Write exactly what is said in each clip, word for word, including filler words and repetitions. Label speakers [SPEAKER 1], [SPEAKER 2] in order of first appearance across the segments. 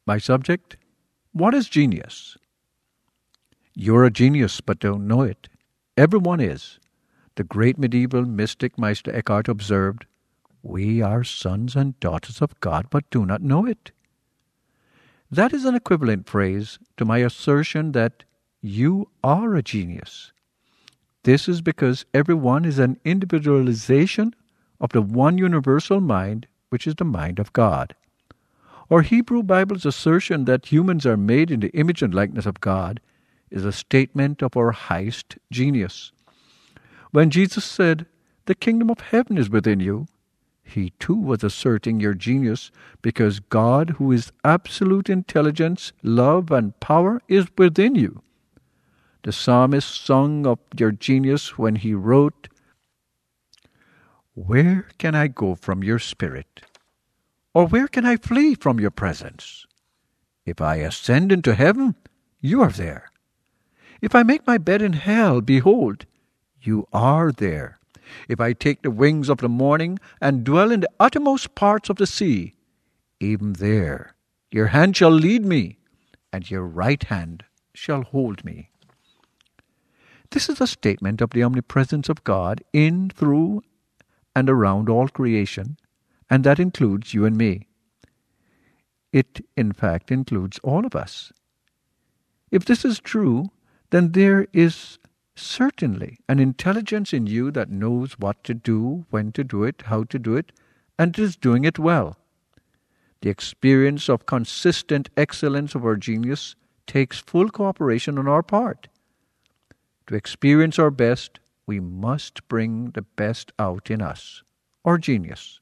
[SPEAKER 1] My subject, what is genius? You're a genius but don't know it. Everyone is. The great medieval mystic Meister Eckhart observed, "We are sons and daughters of God but do not know it." That is an equivalent phrase to my assertion that you are a genius. This is because everyone is an individualization of the one universal mind, which is the mind of God. Or Hebrew Bible's assertion that humans are made in the image and likeness of God is a statement of our highest genius. When Jesus said, "The kingdom of heaven is within you," he too was asserting your genius because God, who is absolute intelligence, love, and power, is within you. The psalmist sung of your genius when he wrote, "Where can I go from your spirit? Or where can I flee from your presence? If I ascend into heaven, you are there. If I make my bed in hell, behold, you are there. If I take the wings of the morning and dwell in the uttermost parts of the sea, even there your hand shall lead me, and your right hand shall hold me." This is a statement of the omnipresence of God in, through, and around all creation, and that includes you and me. It, in fact, includes all of us. If this is true, then there is certainly an intelligence in you that knows what to do, when to do it, how to do it, and is doing it well. The experience of consistent excellence of our genius takes full cooperation on our part. To experience our best, we must bring the best out in us, our genius.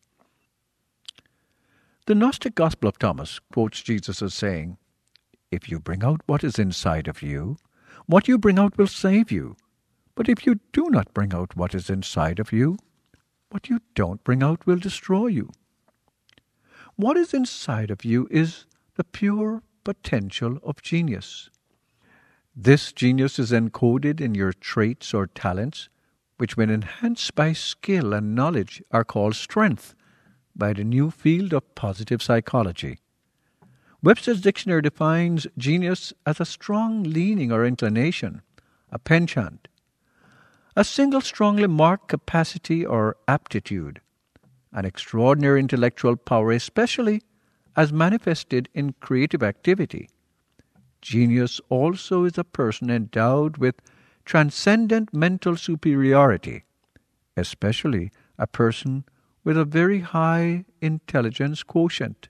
[SPEAKER 1] The Gnostic Gospel of Thomas quotes Jesus as saying, "If you bring out what is inside of you, what you bring out will save you. But if you do not bring out what is inside of you, what you don't bring out will destroy you." What is inside of you is the pure potential of genius. This genius is encoded in your traits or talents, which when enhanced by skill and knowledge are called strength by the new field of positive psychology. Webster's dictionary defines genius as a strong leaning or inclination, a penchant, a single strongly marked capacity or aptitude, an extraordinary intellectual power, especially as manifested in creative activity. Genius also is a person endowed with transcendent mental superiority, especially a person with a very high intelligence quotient.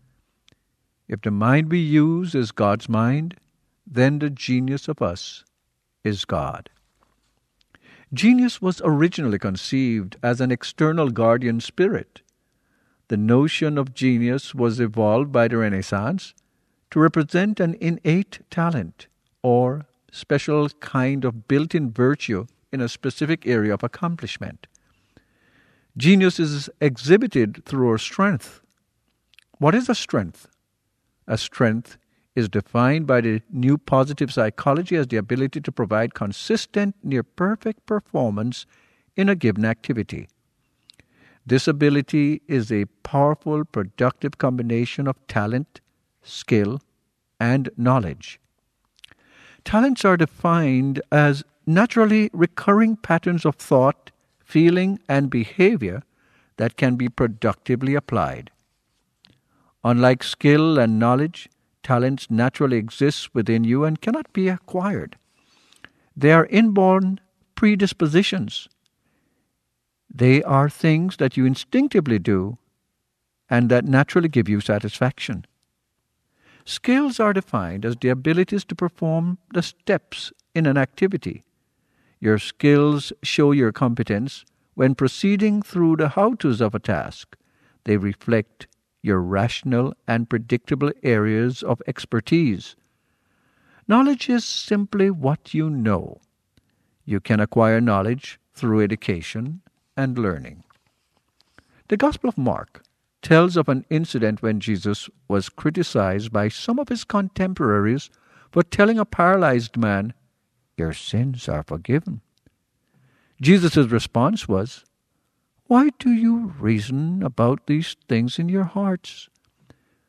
[SPEAKER 1] If the mind we use is God's mind, then the genius of us is God. Genius was originally conceived as an external guardian spirit. The notion of genius was evolved by the Renaissance to represent an innate talent or special kind of built-in virtue in a specific area of accomplishment. Genius is exhibited through our strength. What is a strength? A strength is defined by the new positive psychology as the ability to provide consistent, near-perfect performance in a given activity. This ability is a powerful, productive combination of talent, skill, and knowledge. Talents are defined as naturally recurring patterns of thought, feeling, and behavior that can be productively applied. Unlike skill and knowledge, talents naturally exist within you and cannot be acquired. They are inborn predispositions. They are things that you instinctively do and that naturally give you satisfaction. Skills are defined as the abilities to perform the steps in an activity. Your skills show your competence when proceeding through the how-tos of a task. They reflect your rational and predictable areas of expertise. Knowledge is simply what you know. You can acquire knowledge through education and learning. The Gospel of Mark tells of an incident when Jesus was criticized by some of his contemporaries for telling a paralyzed man, "Your sins are forgiven." Jesus' response was, "Why do you reason about these things in your hearts?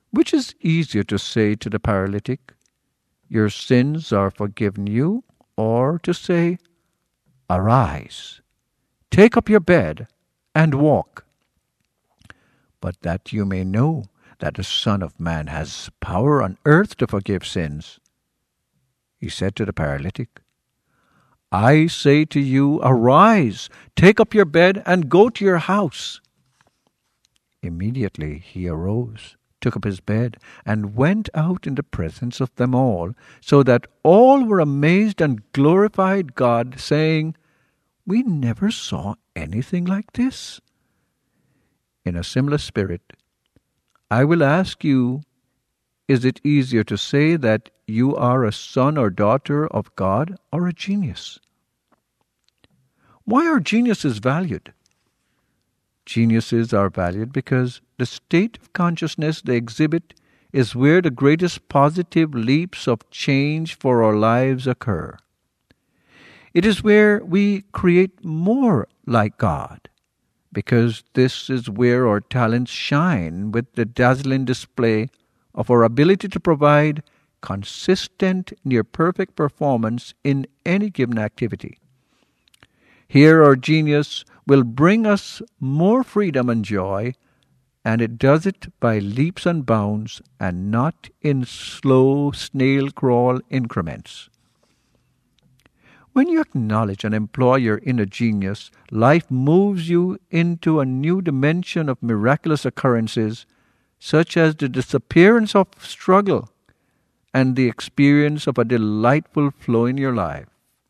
[SPEAKER 1] Which is easier to say to the paralytic, "Your sins are forgiven you," or to say, "Arise, take up your bed, and walk"? But that you may know that the Son of Man has power on earth to forgive sins, he said to the paralytic, "I say to you, arise, take up your bed, and go to your house." Immediately he arose, took up his bed, and went out in the presence of them all, so that all were amazed and glorified God, saying, "We never saw anything like this." In a similar spirit, I will ask you, is it easier to say that you are a son or daughter of God, or a genius? Why are geniuses valued? Geniuses are valued because the state of consciousness they exhibit is where the greatest positive leaps of change for our lives occur. It is where we create more like God, because this is where our talents shine with the dazzling display of our ability to provide consistent, near-perfect performance in any given activity. Here our genius will bring us more freedom and joy, and it does it by leaps and bounds and not in slow snail-crawl increments. When you acknowledge and employ your inner genius, life moves you into a new dimension of miraculous occurrences, such as the disappearance of struggle and the experience of a delightful flow in your life.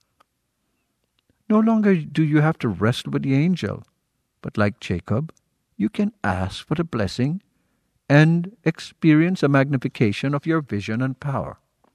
[SPEAKER 1] No longer do you have to wrestle with the angel, but like Jacob, you can ask for the blessing and experience a magnification of your vision and power.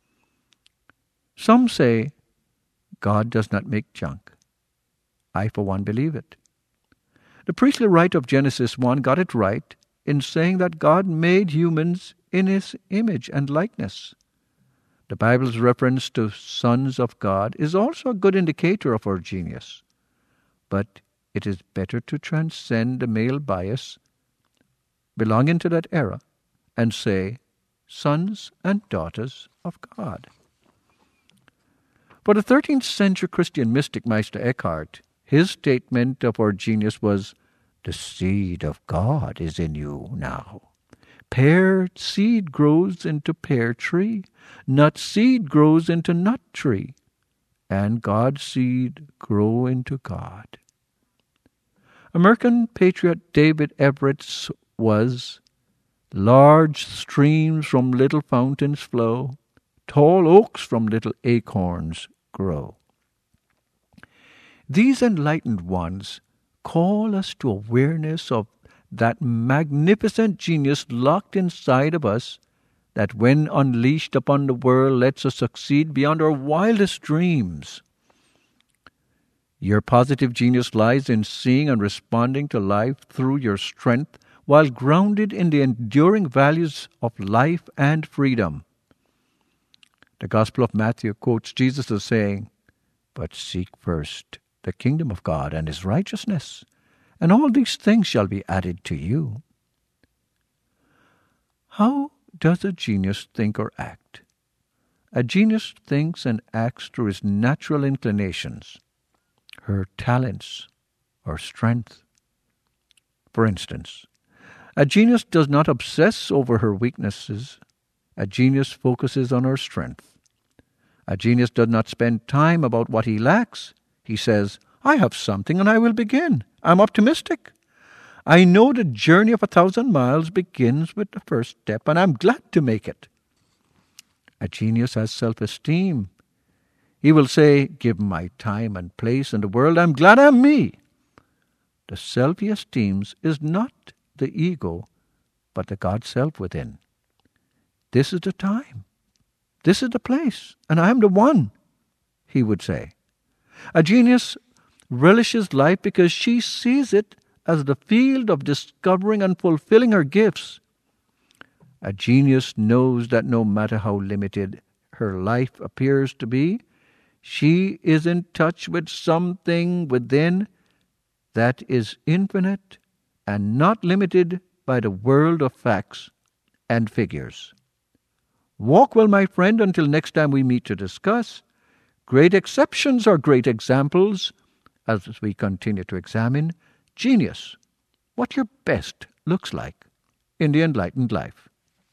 [SPEAKER 1] Some say, God does not make junk. I, for one, believe it. The priestly rite of Genesis one got it right in saying that God made humans in His image and likeness. The Bible's reference to sons of God is also a good indicator of our genius. But it is better to transcend the male bias belonging to that era and say, sons and daughters of God. For the thirteenth century Christian mystic Meister Eckhart, his statement of our genius was, "The seed of God is in you now. Pear seed grows into pear tree, nut seed grows into nut tree, and God seed grow into God." American patriot David Everett's was, "Large streams from little fountains flow, tall oaks from little acorns grow." These enlightened ones call us to awareness of that magnificent genius locked inside of us that when unleashed upon the world lets us succeed beyond our wildest dreams. Your positive genius lies in seeing and responding to life through your strength while grounded in the enduring values of life and freedom. The Gospel of Matthew quotes Jesus as saying, "But seek first the kingdom of God and His righteousness, and all these things shall be added to you." How does a genius think or act? A genius thinks and acts through his natural inclinations, her talents, or strength. For instance, a genius does not obsess over her weaknesses. A genius focuses on her strength. A genius does not spend time about what he lacks. He says, "I have something and I will begin. I'm optimistic. I know the journey of a thousand miles begins with the first step, and I'm glad to make it." A genius has self-esteem. He will say, "Given my time and place in the world, I'm glad I'm me." The self he esteems is not the ego, but the God-self within. "This is the time. This is the place, and I am the one," he would say. A genius relishes life because she sees it as the field of discovering and fulfilling her gifts. A genius knows that no matter how limited her life appears to be, she is in touch with something within that is infinite and not limited by the world of facts and figures. Walk well, my friend, until next time we meet to discuss. Great exceptions are great examples as we continue to examine genius, what your best looks like in the enlightened life.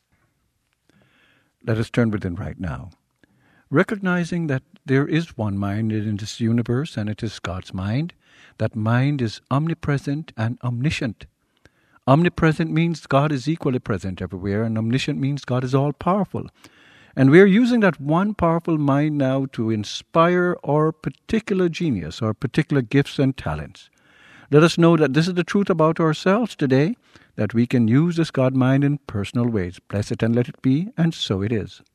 [SPEAKER 1] Let us turn within right now, recognizing that there is one mind in this universe, and it is God's mind. That mind is omnipresent and omniscient. Omnipresent means God is equally present everywhere, and omniscient means God is all-powerful. And we are using that one powerful mind now to inspire our particular genius, our particular gifts and talents. Let us know that this is the truth about ourselves today, that we can use this God mind in personal ways. Bless it and let it be, and so it is.